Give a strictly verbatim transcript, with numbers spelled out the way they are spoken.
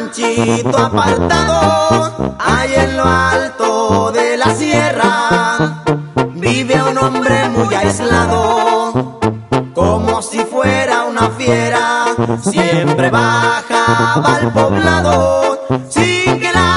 ranchito apartado, ahí en lo alto de la sierra, vive un hombre muy aislado, como si fuera una fiera, siempre bajaba al poblado, sin que la